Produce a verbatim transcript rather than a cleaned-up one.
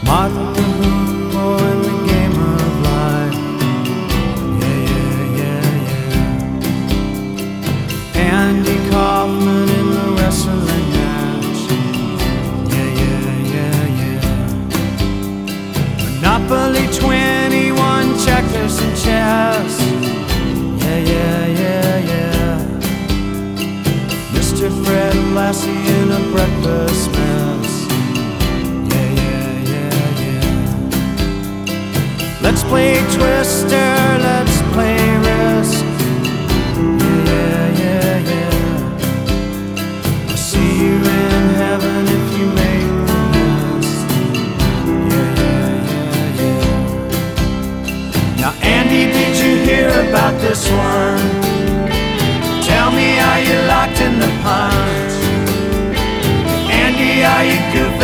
Martin Humbo in the game of life. Yeah, yeah, yeah, yeah. Andy Kaufman in the wrestling match. Yeah, yeah, yeah, yeah. Monopoly twenty-one, checkers and chess. Yeah, yeah, yeah, yeah. Mister Fred Lassie in a breakfast mess. Yeah, yeah, yeah, yeah. Let's play Twister, let's play Risk. Yeah, yeah, yeah. I'll see you in heaven if you make the list. Yeah, yeah, yeah, yeah. Now, Andy, did you hear about this one? Tell me, are you locked in the punch? Andy, are you goofy?